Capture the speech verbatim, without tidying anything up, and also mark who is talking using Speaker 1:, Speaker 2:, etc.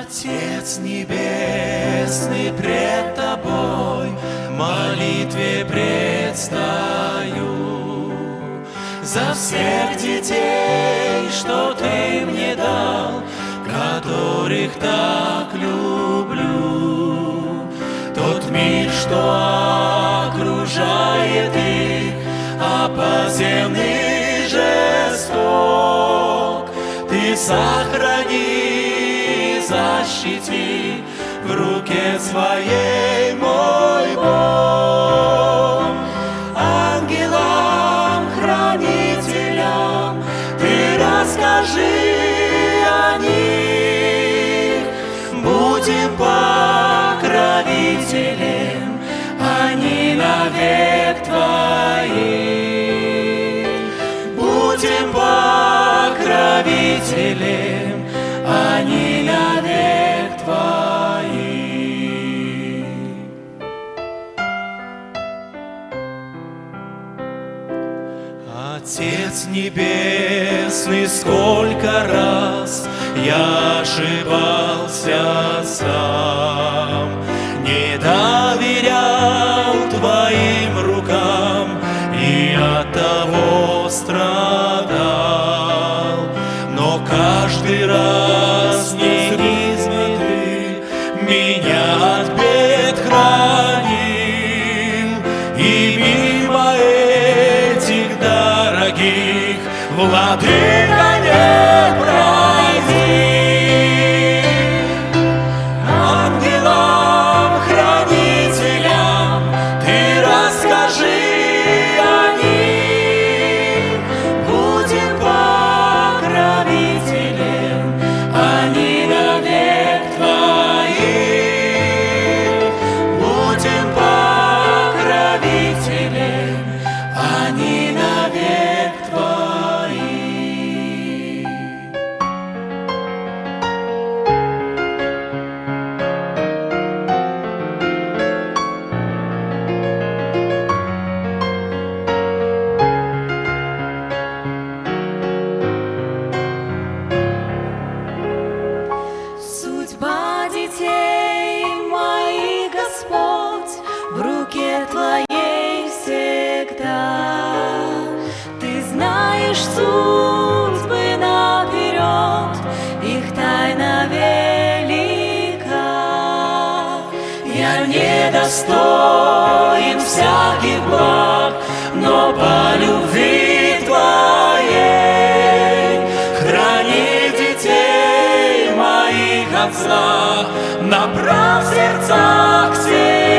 Speaker 1: Отец Небесный, пред Тобой в молитве предстаю за всех детей, что Ты мне дал, которых так люблю. Тот мир, что окружает их, а по земным жесток, Ты сохрани, защити в руке Своей мой Бог. Ангелам, хранителям Ты расскажи о них, будем покровителем, они навек Твои. Будем покровителем, они навек Твои. Отец Небесный, сколько раз я ошибался сам, не доверял Твоим рукам и оттого страдал. Но каждый раз неизменно Ты меня от бед хранил, и мимо этих дорогих Владыка не пройти. Ангелам, хранителям Ты расскажи о них, будем покровителем, они навек Твои. Будем покровителем, они навек Твои.
Speaker 2: Судьба детей моих, Господь, в руке Твоей всегда. Ты знаешь судьбы наперед, их тайна велика. Я недостоин всяких благ, но по любви Твоей храни детей моих от зла, направь сердца к Тебе.